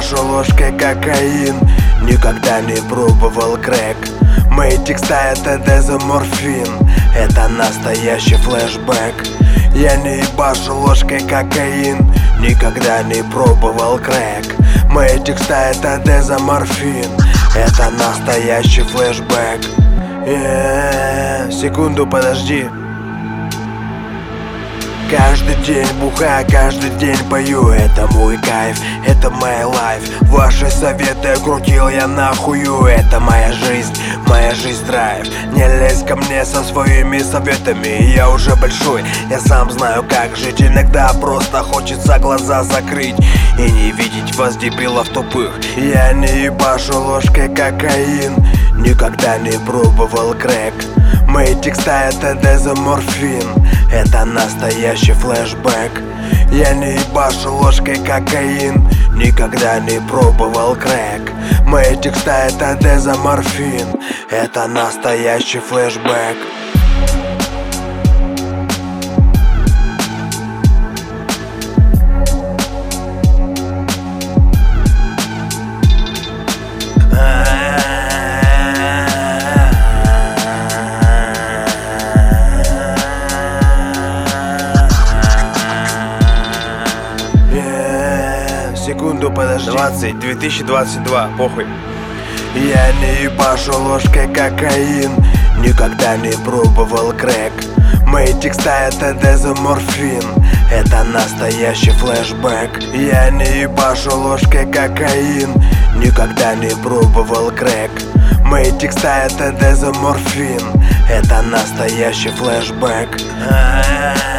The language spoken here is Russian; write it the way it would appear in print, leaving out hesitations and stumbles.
ебашу ложкой кокаин, никогда не пробовал крэк. Мои текста это дезоморфин, это настоящий флешбэк. Я не ебашу ложкой кокаин, никогда не пробовал крэк. Мои текста это дезоморфин, это настоящий флешбэк. Секунду, подожди. Каждый день бухаю, каждый день пою. Это мой кайф, это моя лайф. Ваши советы крутил я нахую. Это моя жизнь драйв. Не лезь ко мне со своими советами. Я уже большой, я сам знаю как жить. Иногда просто хочется глаза закрыть и не видеть вас, дебилов тупых. Я не ебашу ложкой кокаин, никогда не пробовал крэк. Мои текста это дезоморфин, это настоящий флешбэк. Я не ебашу ложкой кокаин, никогда не пробовал крэк. Мои текста это дезоморфин, это настоящий флешбэк. Секунду, подожди. 2022, похуй. Я не ебашу ложкой кокаин, никогда не пробовал крэк. Мои текста это дезоморфин, это настоящий флешбэк. Я не ебашу ложкой кокаин, никогда не пробовал крэк. Мои текста это дезоморфин, это настоящий флешбэк.